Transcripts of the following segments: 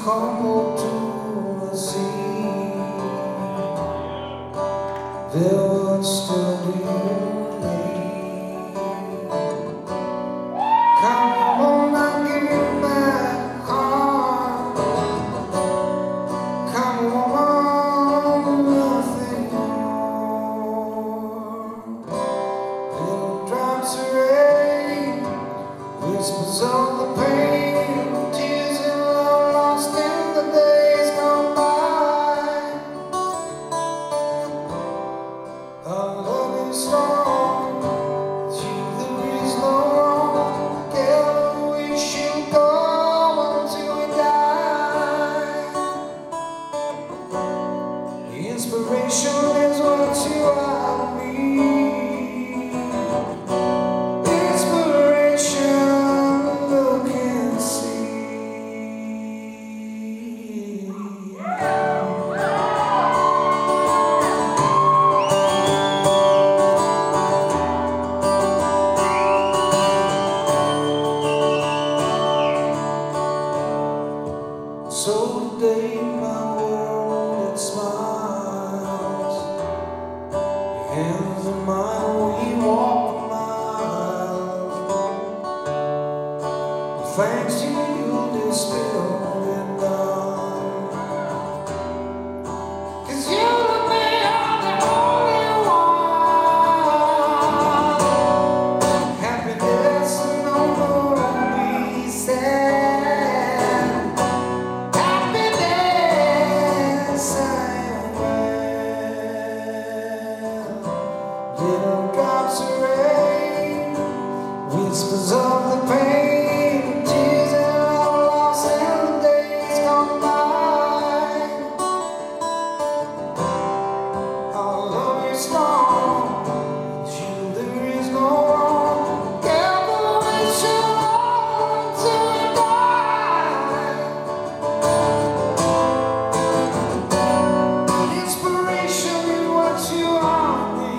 crumble to the sea, there would still be only. Come on, now give me my heart. Come on, nothing more. Little drops of rain, whispers of the pain, tears and love lost in the days gone by. Our love is strong, with you there is no wrong. Together we shall go until we die. Inspiration is what you are to me. So today my world it smiles, your hands in mine, we walk miles. Thanks to you, this spill and down. 'Cause you and me are the only one. Happiness and no more be sad. Little drops of rain, whispers of the pain, tears and love lost in the days gone by. Our love is strong, with you there is no wrong. Together we shall go until we die. Inspiration is what you are.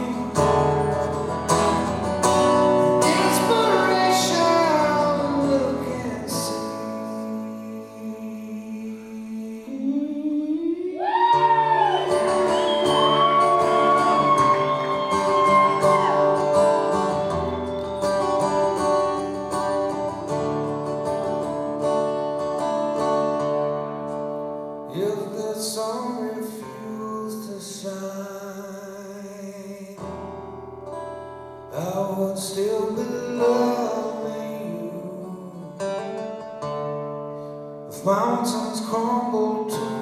If the sun refused to shine, I would still be loving you. If mountains crumble to